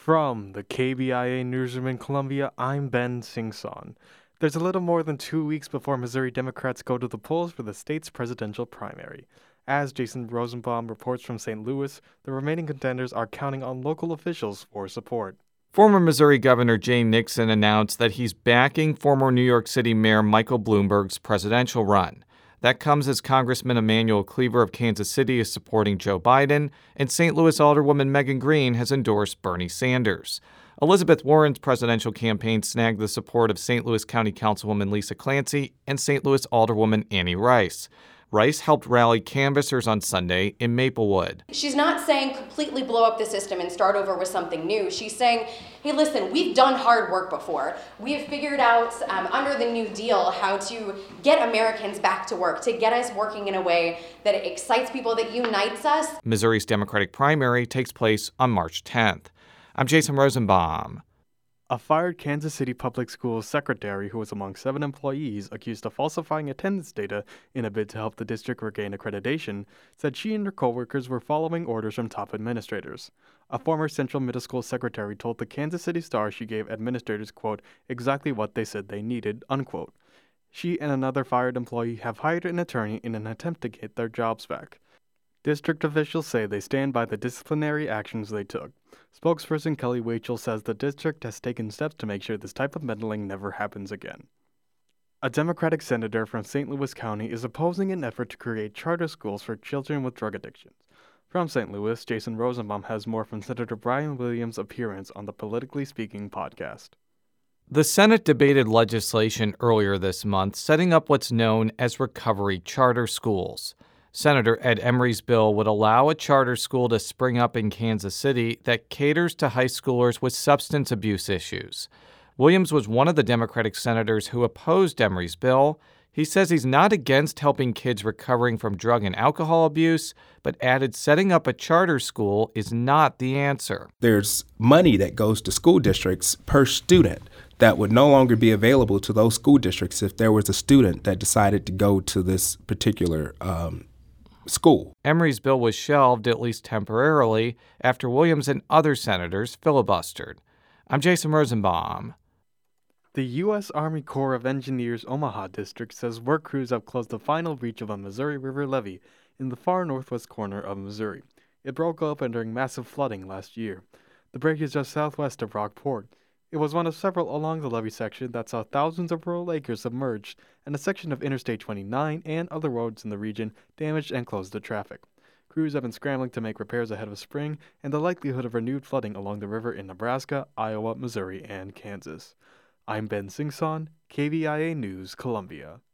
From the KBIA newsroom in Columbia, I'm Ben Singson. There's a little more than 2 weeks before Missouri Democrats go to the polls for the state's presidential primary. As Jason Rosenbaum reports from St. Louis, the remaining contenders are counting on local officials for support. Former Missouri Governor Jay Nixon announced that he's backing former New York City Mayor Michael Bloomberg's presidential run. That comes as Congressman Emanuel Cleaver of Kansas City is supporting Joe Biden, and St. Louis Alderwoman Megan Green has endorsed Bernie Sanders. Elizabeth Warren's presidential campaign snagged the support of St. Louis County Councilwoman Lisa Clancy and St. Louis Alderwoman Annie Rice. Rice helped rally canvassers on Sunday in Maplewood. She's not saying completely blow up the system and start over with something new. She's saying, hey, listen, we've done hard work before. We have figured out under the New Deal how to get Americans back to work, to get us working in a way that excites people, that unites us. Missouri's Democratic primary takes place on March 10th. I'm Jason Rosenbaum. A fired Kansas City Public Schools secretary who was among 7 employees accused of falsifying attendance data in a bid to help the district regain accreditation said she and her coworkers were following orders from top administrators. A former Central Middle School secretary told the Kansas City Star she gave administrators, quote, exactly what they said they needed, unquote. She and another fired employee have hired an attorney in an attempt to get their jobs back. District officials say they stand by the disciplinary actions they took. Spokesperson Kelly Wachel says the district has taken steps to make sure this type of meddling never happens again. A Democratic senator from St. Louis County is opposing an effort to create charter schools for children with drug addictions. From St. Louis, Jason Rosenbaum has more from Senator Brian Williams' appearance on the Politically Speaking podcast. The Senate debated legislation earlier this month setting up what's known as recovery charter schools. Senator Ed Emery's bill would allow a charter school to spring up in Kansas City that caters to high schoolers with substance abuse issues. Williams was one of the Democratic senators who opposed Emery's bill. He says he's not against helping kids recovering from drug and alcohol abuse, but added setting up a charter school is not the answer. There's money that goes to school districts per student that would no longer be available to those school districts if there was a student that decided to go to this particular school. Emery's bill was shelved, at least temporarily, after Williams and other senators filibustered. I'm Jason Rosenbaum. The U.S. Army Corps of Engineers Omaha District says work crews have closed the final breach of a Missouri River levee in the far northwest corner of Missouri. It broke open during massive flooding last year. The break is just southwest of Rockport. It was one of several along the levee section that saw thousands of rural acres submerged and a section of Interstate 29 and other roads in the region damaged and closed to traffic. Crews have been scrambling to make repairs ahead of spring and the likelihood of renewed flooding along the river in Nebraska, Iowa, Missouri, and Kansas. I'm Ben Singson, KBIA News, Columbia.